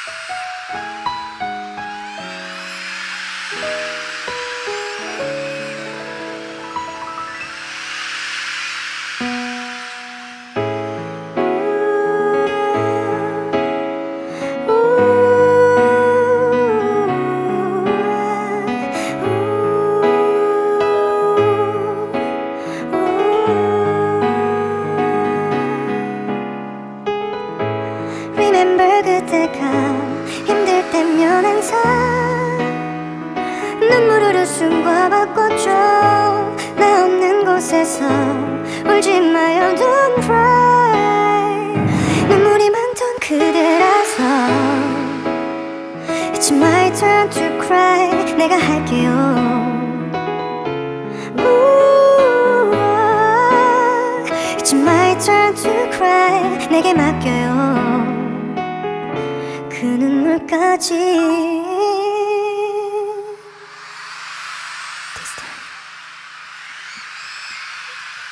Remember 그때가 힘들 때면 항상 눈물으로 숨과 바꿨죠. 나 없는 곳에서 울지 마요 don't cry. 눈물이 많던 그대라서 It's my turn to cry. 내가 할게요. It's my turn to cry. 내게 맡겨요 그 눈물까지.